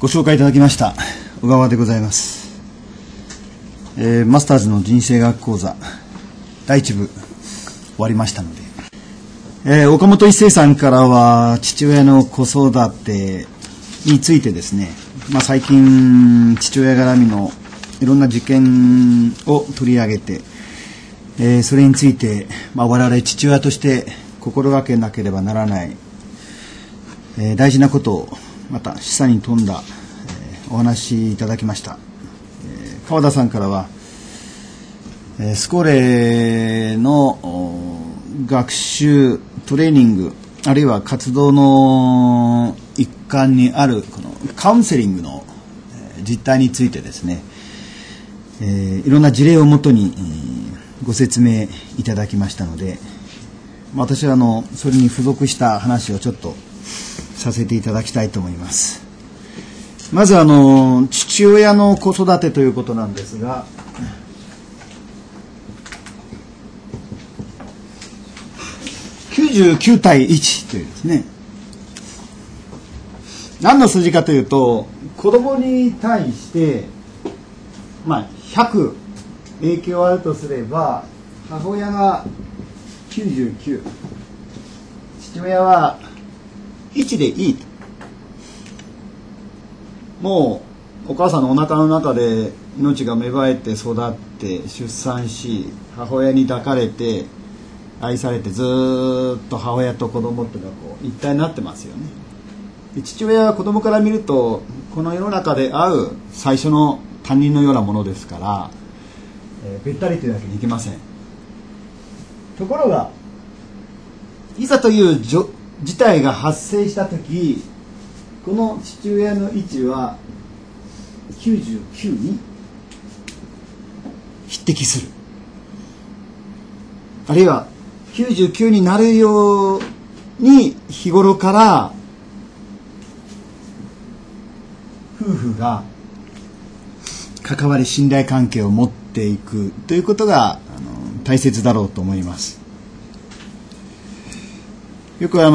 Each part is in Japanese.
ご紹介いただきました小川でございます。マスターズの人生学講座第1部終わりましたので、岡本一生さんからは父親の子育てについてですね、最近父親絡みのいろんな事件を取り上げて、それについて、我々父親として心がけなければならない、大事なことをまた示唆に富んだ、お話しいただきました。川田さんからは、スコーレの学習トレーニングあるいは活動の一環にあるこのカウンセリングの実態についてですね、いろんな事例をもとにご説明いただきましたので、私はそれに付属した話をちょっとさせていただきたいと思います。まず父親の子育てということなんですが、99対1というですね、何の数字かというと、子供に対して100影響あるとすれば、母親が99、父親は1でいいと。もうお母さんのお腹の中で命が芽生えて育って出産し、母親に抱かれて愛されて、ずーっと母親と子供っていうのは一体になってますよね。で、父親は子供から見るとこの世の中で会う最初の担任のようなものですから、べったりというわけにいきません。ところがいざという事態が発生したとき、この父親の位置は99に匹敵する、あるいは99になるように日頃から夫婦が関わり信頼関係を持っていくということが大切だろうと思います。よく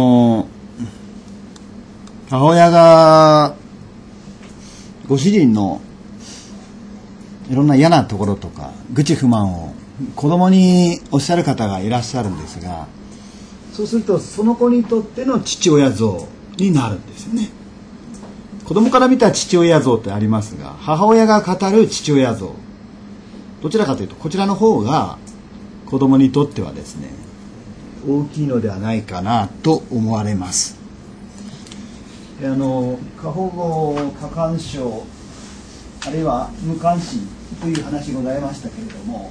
母親がご主人のいろんな嫌なところとか愚痴不満を子供におっしゃる方がいらっしゃるんですが、そうするとその子にとっての父親像になるんですよね。子供から見た父親像ってありますが、母親が語る父親像、どちらかというとこちらの方が子供にとってはですね、大きいのではないかなと思われます。過保護過干渉あるいは無関心という話ございましたけれども、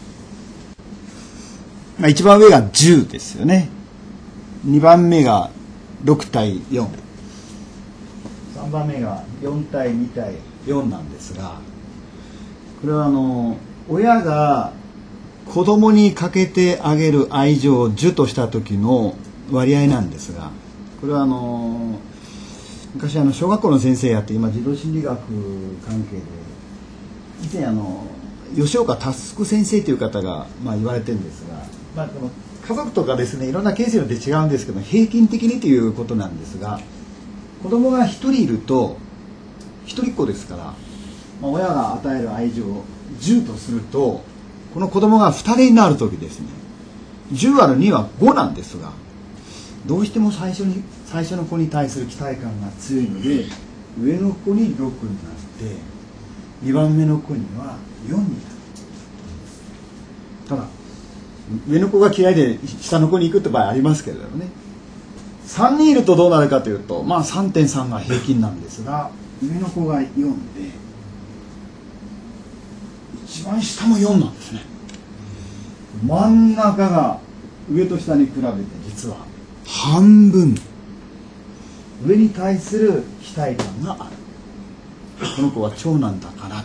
一番上が10ですよね。2番目が6対4、3番目が4対2対4なんですが、これは親が子供にかけてあげる愛情を10とした時の割合なんですが、これは昔小学校の先生やって、今児童心理学関係で、以前吉岡佑先生という方が言われてるんですが、この家族とかですね、いろんなケースによって違うんですけど、平均的にということなんですが、子供が1人いると、一人っ子ですから、親が与える愛情を10とすると、この子供が2人になるときですね、10割る2は5なんですが、どうしても最初の子に対する期待感が強いので、上の子に6になって、2番目の子には4になる。ただ上の子が嫌いで下の子に行くって場合ありますけれどもね、3人いるとどうなるかというと、3.3 が平均なんですが、上の子が4で一番下も4なんですね。真ん中が上と下に比べて実は半分、上に対する期待感がある。この子は長男だからって。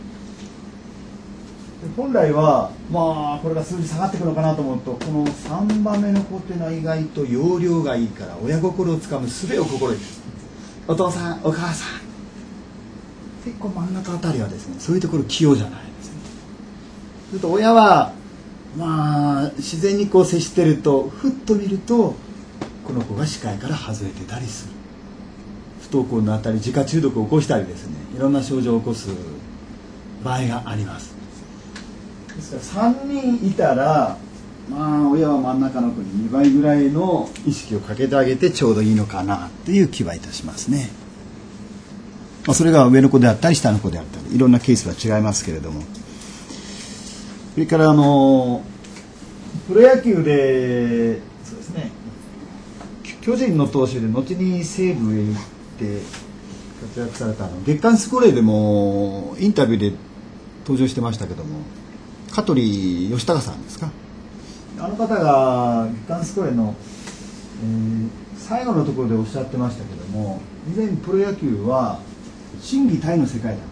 本来はこれが数字下がってくるのかなと思うと、この3番目の子っていうのは意外と容量がいいから親心をつかむ術を心得てる。お父さんお母さん、結構真ん中あたりはですね、そういうところ器用じゃないですね。すると親は自然に接してると、ふっと見るとこの子が視界から外れてたりする。 登校になったり自家中毒を起こしたりですね、いろんな症状を起こす場合があります。ですから3人いたら、親は真ん中の子に2倍ぐらいの意識をかけてあげてちょうどいいのかなという気はいたしますね。それが上の子であったり下の子であったりいろんなケースは違いますけれども、それからプロ野球でそうですね、巨人の投手で後に西武へ行って活躍された月刊スコレーでもインタビューで登場してましたけども、香取義孝さんですか、あの方が月刊スコレーの、最後のところでおっしゃってましたけども、以前プロ野球は心技体の世界だ、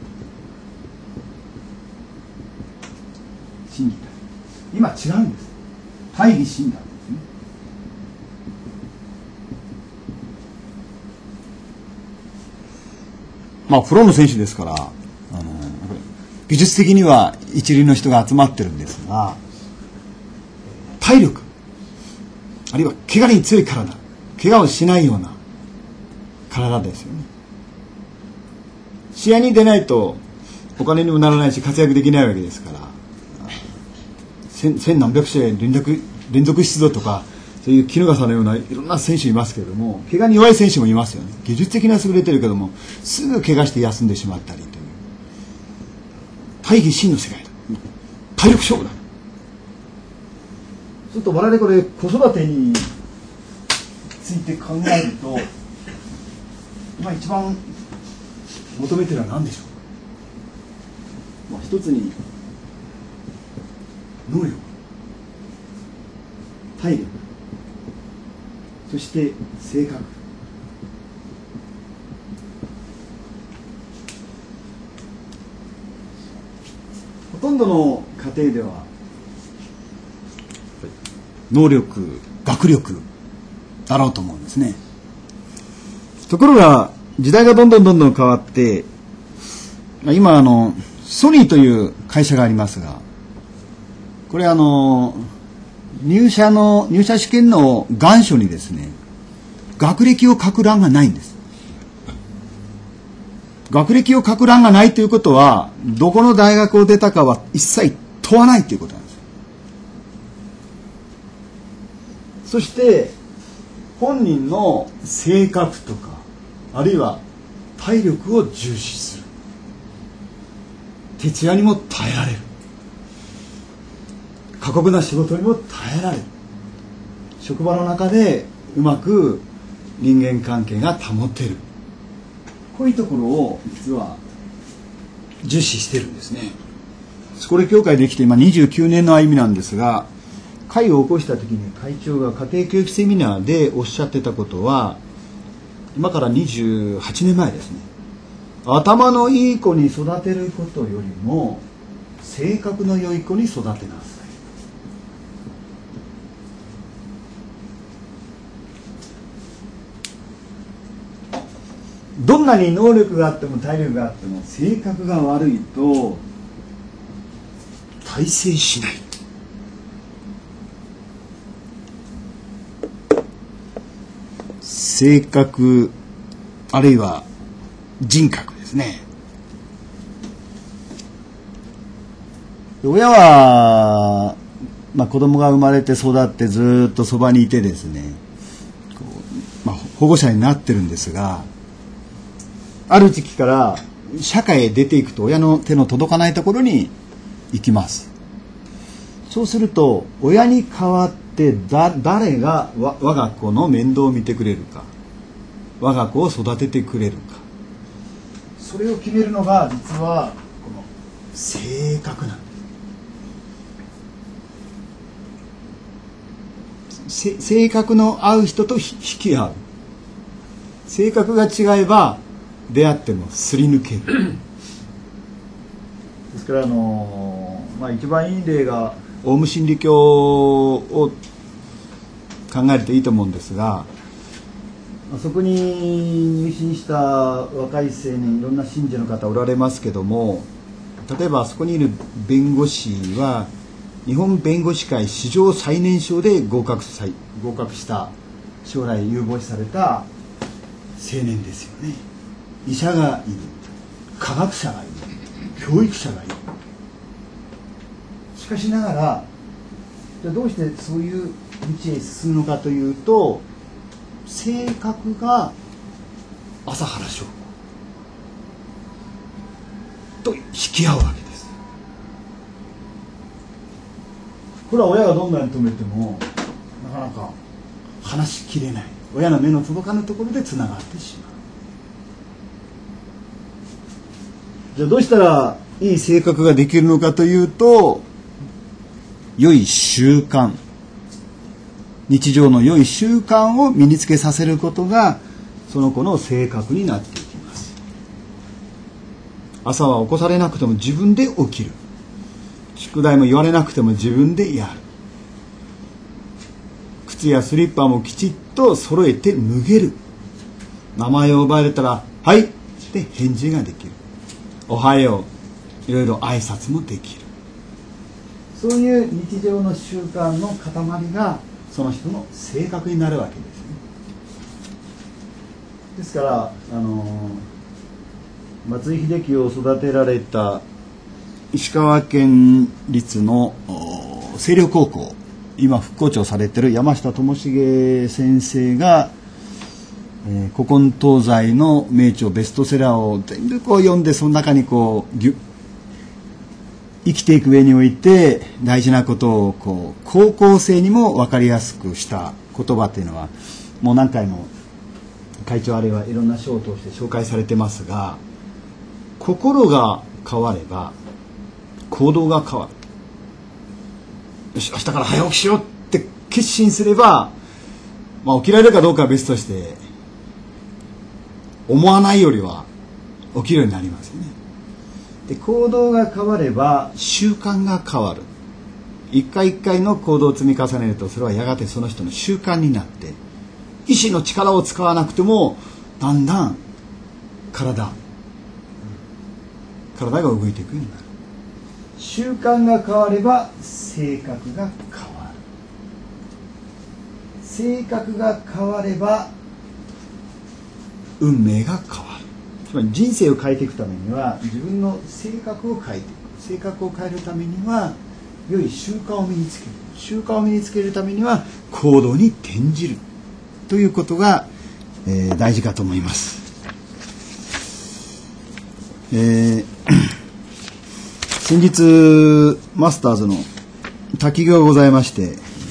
心技体、今違うんです、大義心だんですね。プロの選手ですから技術的には一流の人が集まってるんですが、体力あるいは怪我に強い体、怪我をしないような体ですよね。試合に出ないとお金にもならないし活躍できないわけですから、千何百試合連続出場とかそういう衣笠のようないろんな選手いますけれども、怪我に弱い選手もいますよね。技術的には優れてるけどもすぐ怪我して休んでしまったりという、大義心の世界だ、体力勝負だ。ちょっと我々これ子育てについて考えると今一番求めてるのは何でしょう。一つに能力、体力、そして性格、ほとんどの家庭では能力、学力だろうと思うんですね。ところが時代がどんどん変わって、今ソニーという会社がありますが、これ入社試験の願書にですね、学歴を書く欄がないんです。学歴を書く欄がないということは、どこの大学を出たかは一切問わないということなんです。そして本人の性格とかあるいは体力を重視する、徹夜にも耐えられる、過酷な仕事にも耐えられる、職場の中でうまく人間関係が保てる、こういうところを実は重視してるんですね。スコレ協会できて今29年の歩みなんですが、会を起こした時に会長が家庭教育セミナーでおっしゃってたことは、今から28年前ですね、頭のいい子に育てることよりも性格の良い子に育てなさい。どんなに能力があっても体力があっても性格が悪いと大成しない。性格あるいは人格ですね。親は、子供が生まれて育ってずっとそばにいてですね、保護者になってるんですが、ある時期から社会へ出ていくと親の手の届かないところに行きます。そうすると親に代わって誰が我が子の面倒を見てくれるか、我が子を育ててくれるか、それを決めるのが実はこの性格なんです。性格の合う人と引き合う。性格が違えば出会ってもすり抜ける。ですから一番いい例がオウム真理教を考えるといいと思うんですが、そこに入信した若い青年、いろんな信者の方おられますけども、例えばそこにいる弁護士は日本弁護士会史上最年少で合格した、将来有望視された青年ですよね。 医者がいる、科学者がいる、教育者がいる。しかしながら、じゃあどうしてそういう道へ進むのかというと、性格が朝原将子と引き合うわけです。これは親がどんなに止めてもなかなか話しきれない、親の目の届かぬところでつながってしまう。じゃあどうしたらいい性格ができるのかというと、良い習慣、日常の良い習慣を身につけさせることがその子の性格になっていきます。朝は起こされなくても自分で起きる、宿題も言われなくても自分でやる、靴やスリッパもきちっと揃えて脱げる、名前を呼ばれたらはいって返事ができる、おはよう、いろいろ挨拶もできる。そういう日常の習慣の塊がその人の性格になるわけですね。ですから松井秀喜を育てられた石川県立の星稜高校、今副校長されている山下智重先生が、古今東西の名著ベストセラーを全部こう読んで、その中にこう生きていく上において大事なことをこう高校生にも分かりやすくした言葉というのは、もう何回も会長あるいはいろんな書を通して紹介されてますが、心が変われば行動が変わる。よし、明日から早起きしようって決心すれば、起きられるかどうかは別として、思わないよりは起きるようになりますよね。で、行動が変われば習慣が変わる。一回一回の行動を積み重ねると、それはやがてその人の習慣になって、意志の力を使わなくてもだんだん体が動いていくようになる。習慣が変われば性格が変わる。性格が変われば運命が変わる。つまり人生を変えていくためには自分の性格を変えていく。性格を変えるためには良い習慣を身につける。習慣を身につけるためには行動に転じるということが、大事かと思います。先日マスターズの滝行がございまして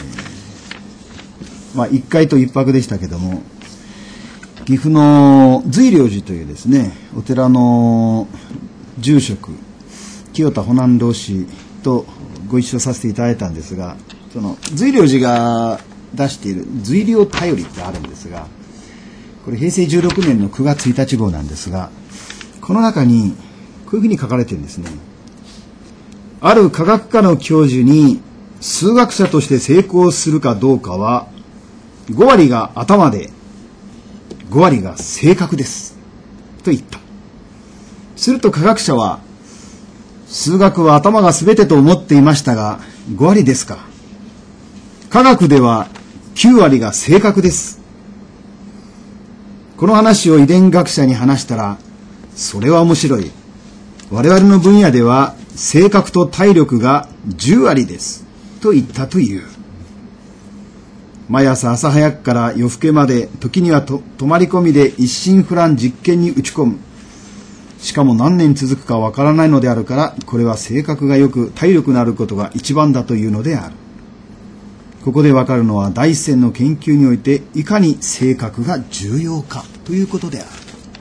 、1回と1泊でしたけども、岐阜の瑞良寺というですねお寺の住職清田保南老師とご一緒させていただいたんですが、その瑞良寺が出している瑞良便りってあるんですが、これ平成16年の9月1日号なんですが、この中にこういうふうに書かれてるんですね。ある科学科の教授に数学者として成功するかどうかは5割が頭で5割が性格ですと言った。すると科学者は、数学は頭が全てと思っていましたが5割ですか。科学では9割が性格です。この話を遺伝学者に話したら、それは面白い。我々の分野では性格と体力が10割ですと言ったという。毎朝朝早くから夜更けまで、時には泊まり込みで一心不乱実験に打ち込む。しかも何年続くかわからないのであるから、これは性格が良く体力のあることが一番だというのである。ここでわかるのは第一線の研究においていかに性格が重要かということである。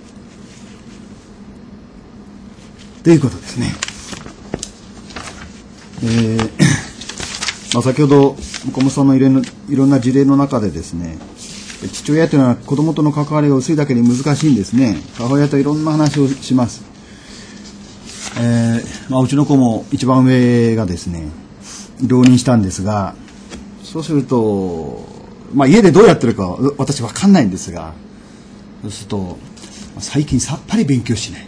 ということですね。先ほど岡本さんのいろんな事例の中でですね、父親というのは子供との関わりが薄いだけに難しいんですね。母親といろんな話をします。うちの子も一番上がですね浪人したんですが、そうすると、家でどうやってるか私分かんないんですが、そうすると最近さっぱり勉強しない。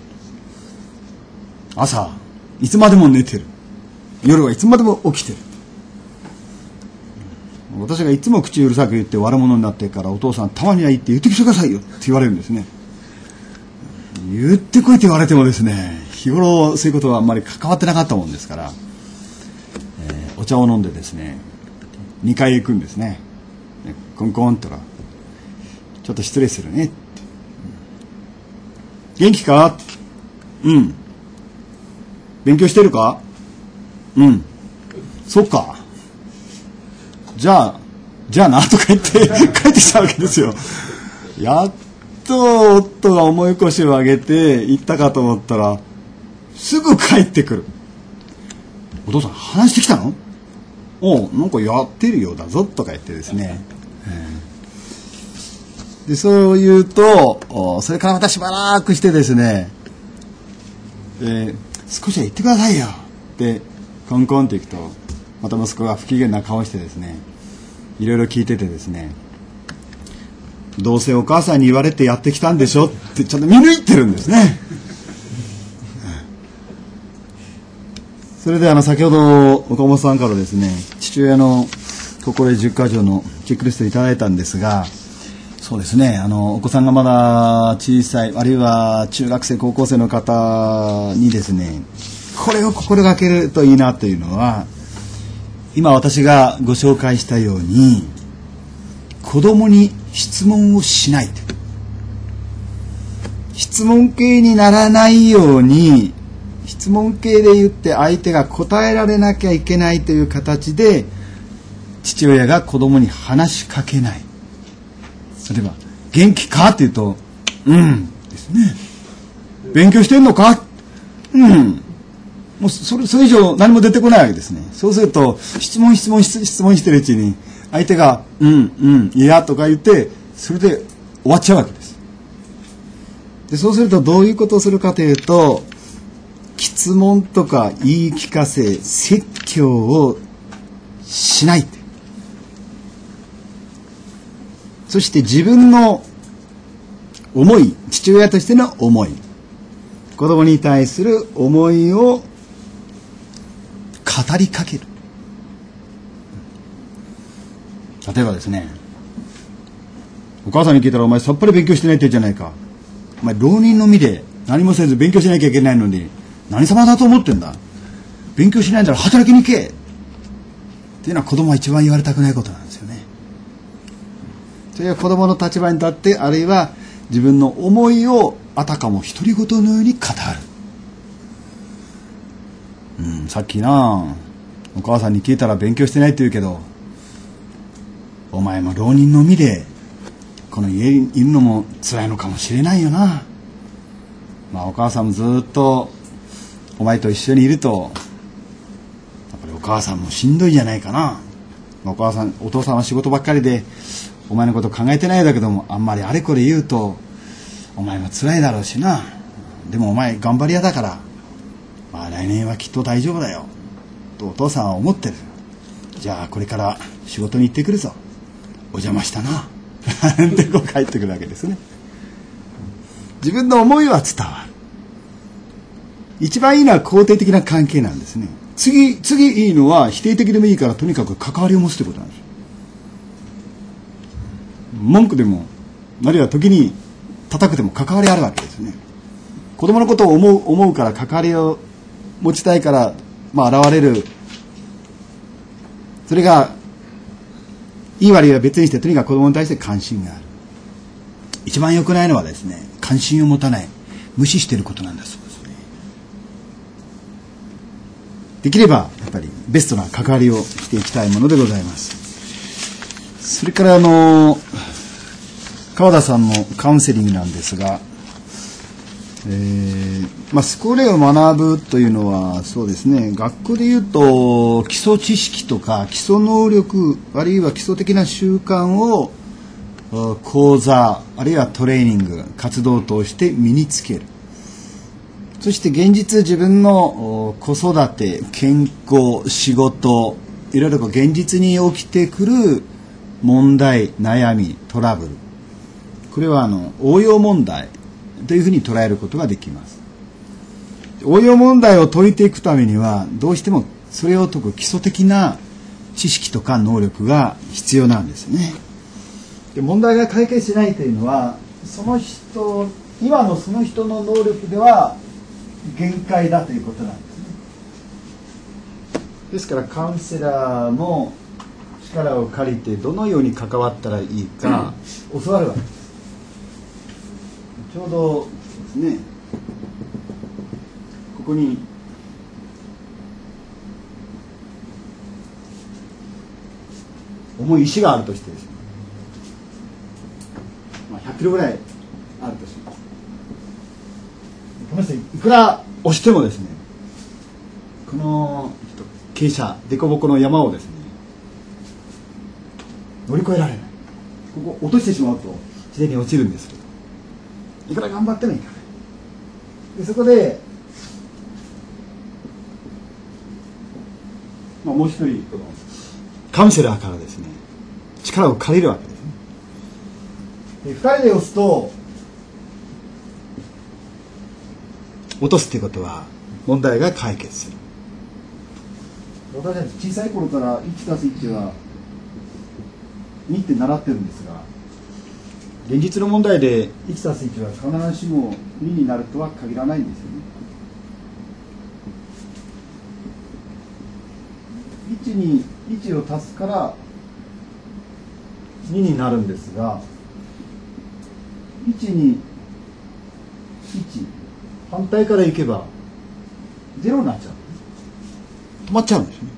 朝いつまでも寝てる。夜はいつまでも起きてる。私がいつも口うるさく言って悪者になってから、お父さんたまにはいいって言ってきてくださいよって言われるんですね。 言ってこいと言われてもですね、日頃そういうことはあんまり関わってなかったもんですから、お茶を飲んでですね、2階へ行くんですね。コンコンとか、ちょっと失礼するねって、元気か？うん。勉強してるか？うん。そっか。じゃあなとか言って帰ってきたわけですよ。やっと夫が重い腰を上げて行ったかと思ったら、すぐ帰ってくる。お父さん話してきたの？おう、なんかやってるようだぞとか言ってですね。でそう言うと、それからまたしばらくしてですね、少しは言ってくださいよってコンコンって行くと、また息子が不機嫌な顔してですね、いろいろ聞いててですね、どうせお母さんに言われてやってきたんでしょってちゃんと見抜いてるんですね。それで先ほど岡本さんからですね、父親の心得10か条のチェックリストいただいたんですが、そうですね、お子さんがまだ小さい、あるいは中学生高校生の方にですね、これを心がけるといいなというのは、今私がご紹介したように、子供に質問をしないと、質問形にならないように、質問形で言って相手が答えられなきゃいけないという形で父親が子供に話しかけない。例えば元気かって言うと、うんですね。勉強してんのか？うん。もうそれ以上何も出てこないわけですね。そうすると質問してるうちに相手がいやとか言って、それで終わっちゃうわけです。でそうするとどういうことをするかというと、質問とか言い聞かせ、説教をしない。そして自分の思い、父親としての思い、子供に対する思いを語りかける。例えばですね、お母さんに聞いたら、お前さっぱり勉強してないって言うじゃないか。お前浪人の身で何もせず勉強しなきゃいけないのに何様だと思ってんだ。勉強しないんだら働きに行けっていうのは子供は一番言われたくないことなんですよね。それは子供の立場に立って、あるいは自分の思いをあたかも独り言のように語る。さっきな、お母さんに聞いたら勉強してないって言うけど、お前も浪人の身でこの家にいるのも辛いのかもしれないよな。まあお母さんもずっとお前と一緒にいると、やっぱりお母さんもしんどいじゃないかな。お父さんは仕事ばっかりでお前のこと考えてないだけども、あんまりあれこれ言うとお前も辛いだろうしな。でもお前頑張り屋だから、まあ来年はきっと大丈夫だよとお父さんは思ってる。じゃあこれから仕事に行ってくるぞ、お邪魔したなってこう帰ってくるわけですね。自分の思いは伝わる。一番いいのは肯定的な関係なんですね。次いいのは否定的でもいいから、とにかく関わりを持つということなんです。文句でも、あるいは時に叩くでも関わりあるわけですね。子供のことを思うから関わりを持ちたいから、現れる。それがいい悪いは別にして、とにかく子供に対して関心がある。一番良くないのはですね、関心を持たない、無視していることなんだそうですね。できればやっぱりベストな関わりをしていきたいものでございます。それから川田さんのカウンセリングなんですが、スコーレを学ぶというのは、そうですね、学校でいうと基礎知識とか基礎能力、あるいは基礎的な習慣を講座、あるいはトレーニング、活動を通して身につける。そして現実、自分の子育て、健康、仕事、いろいろ現実に起きてくる問題、悩み、トラブル、これは応用問題というふうに捉えることができます。応用問題を解いていくためには、どうしてもそれを解く基礎的な知識とか能力が必要なんですね。で、問題が解決しないというのは、その人今のその人の能力では限界だということなんですね。ですからカウンセラーも力を借りてどのように関わったらいいか教わるわけです。ちょうどですね、ここに重い石があるとしてですね、100キロぐらいあるとします。この人いくら押してもですね、この傾斜凸凹の山をですね乗り越えられない。ここ落としてしまうと自然に落ちるんですけど、いくら頑張ってもいかない。でそこで、もう一人このカウンセラーからですね力を借りるわけですね。で2人で押すと落とすっていうことは問題が解決する。私たち小さい頃から 1+1 は2って習ってるんですが、現実の問題で 1+1 は必ずしも2になるとは限らないんですよね。1に1を足すから2になるんですが、1に1反対からいけば0になっちゃうんです。止まっちゃうんですね。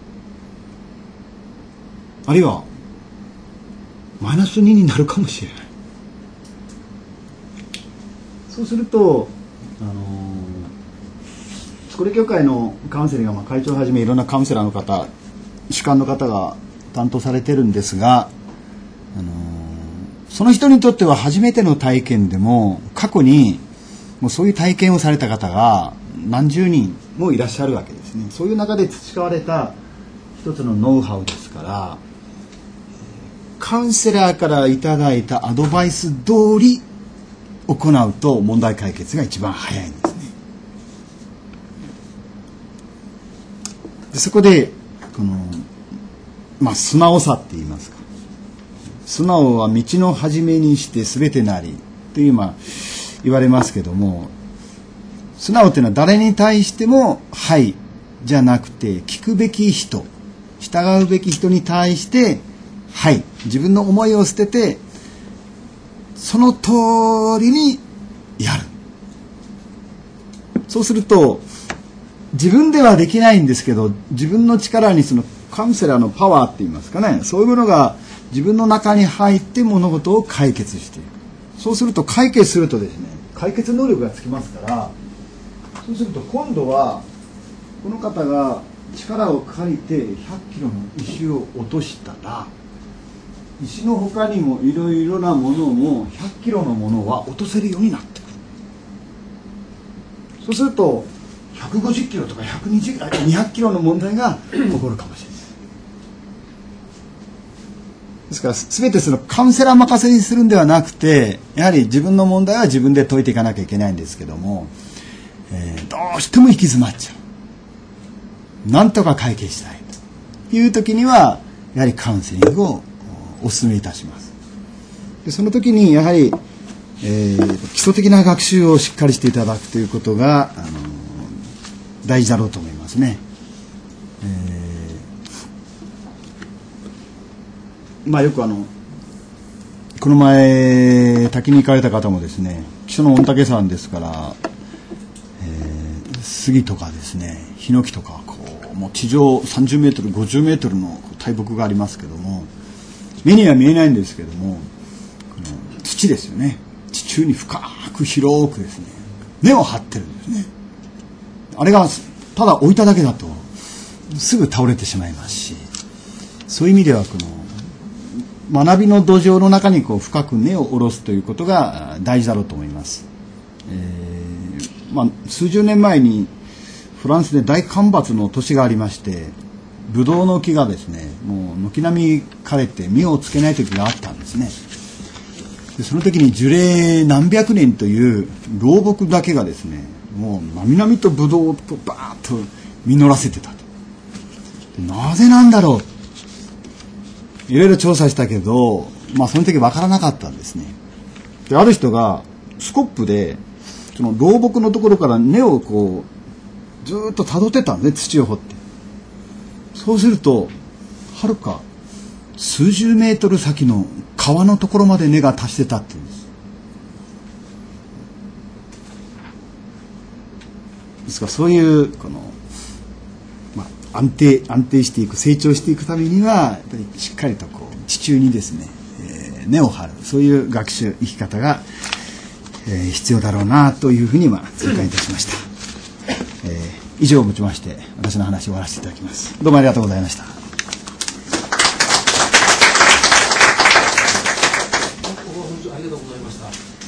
あるいはマイナス2になるかもしれない。そうするとこれ協会のカウンセリングが会長をはじめいろんなカウンセラーの方、主幹の方が担当されてるんですが、その人にとっては初めての体験でも過去にもうそういう体験をされた方が何十人もいらっしゃるわけですね。そういう中で培われた一つのノウハウですから、カウンセラーからいただいたアドバイス通り行うと問題解決が一番早いんですね。でそこでこの、素直さって言いますか、素直は道の始めにして全てなりという言われますけども、素直っていうのは誰に対してもはいじゃなくて、聞くべき人、従うべき人に対してはい、自分の思いを捨ててその通りにやる。そうすると自分ではできないんですけど、自分の力にそのカウンセラーのパワーって言いますかね、そういうものが自分の中に入って物事を解決していく。そうすると解決するとですね、解決能力がつきますから、そうすると今度はこの方が力を借りて100キロの石を落としたら、石の他にもいろいろなものも100キロのものは落とせるようになってくる。そうすると150キロとか200キロの問題が起こるかもしれない。ですから全てそのカウンセラー任せにするんではなくて、やはり自分の問題は自分で解いていかなきゃいけないんですけども、どうしても行き詰まっちゃう、なんとか解決したいという時にはやはりカウンセリングをお勧めいたします。でその時にやはり、基礎的な学習をしっかりしていただくということが大事だろうと思いますね。よくこの前滝に行かれた方もですね、木曽の御嶽山ですから、杉とかですね、ヒノキとかもう地上30メートル50メートルの大木がありますけども、目には見えないんですけども、土ですよね、地中に深く広くですね根を張ってるんですね。あれがただ置いただけだとすぐ倒れてしまいますし、そういう意味では学びの土壌の中に深く根を下ろすということが大事だろうと思います。数十年前にフランスで大干ばつの年がありまして、ブドウの木がですねもう軒並み枯れて実をつけない時があったんですね。でその時に樹齢何百年という老木だけがですねもうなみなみとブドウをバーッと実らせてたと。なぜなんだろう、いろいろ調査したけど、その時分からなかったんですね。である人がスコップでその老木のところから根をこうずーっと辿ってたんで、土を掘って。そうするとはるか数十メートル先の川のところまで根が達してたっていうんです。ですからそういうこの、安定していく、成長していくためにはやっぱりしっかりとこう地中にですね、根を張る、そういう学習生き方が、必要だろうなというふうに痛感いたしました。以上をもちまして私の話を終わらせていただきます。どうもありがとうございました。